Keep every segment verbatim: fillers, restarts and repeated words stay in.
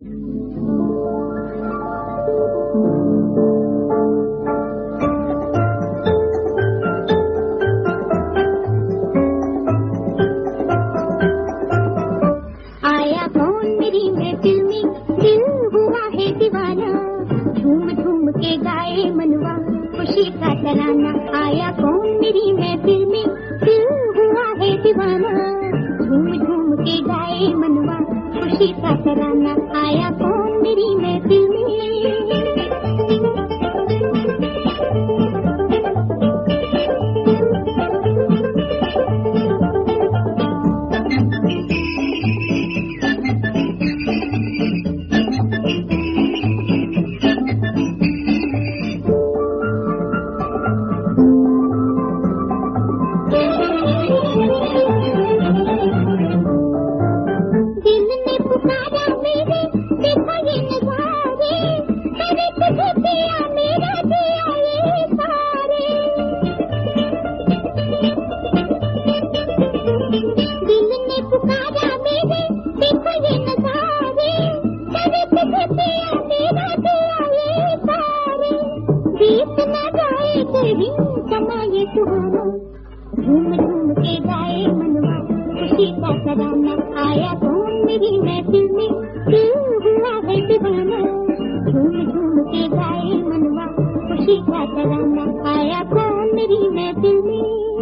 आया कौन मेरी महफिल में, दिल हुआ है दीवाना, झूम झूम के गाए मनवा खुशी का तराना। आया कौन मेरी महफिल में, दिल हुआ है दीवाना, झूम झूम के गाए मनवा खुशी का तराना। आया कौन मेरी महफिल में। झूम झूम के गाए मनवा खुशी का तराना। आया कौन मेरी महफिल में, दिल हुआ है दीवाना, झूम झूम के गाए मनवा खुशी का तराना। आया कौन मेरी महफिल में।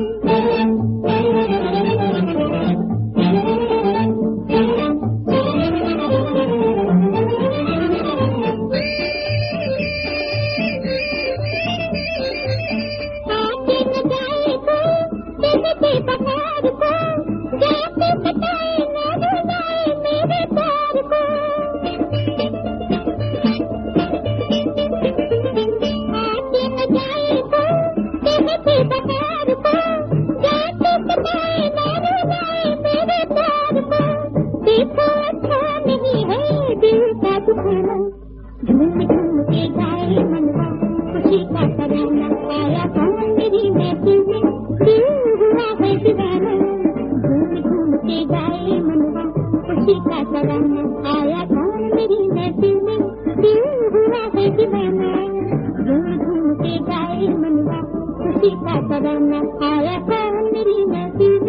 झूम झूम के गाए मनवा खुशी का तराना। आया कौन मेरी महफिल में, दिल हुआ है दीवाना, झूम झूम के गाए मनवा खुशी का तराना। आया कौन मेरी महफिल में, दिल हुआ है दीवाना, झूम झूम के गाए मनवा खुशी का तराना। आया कौन मेरी महफिल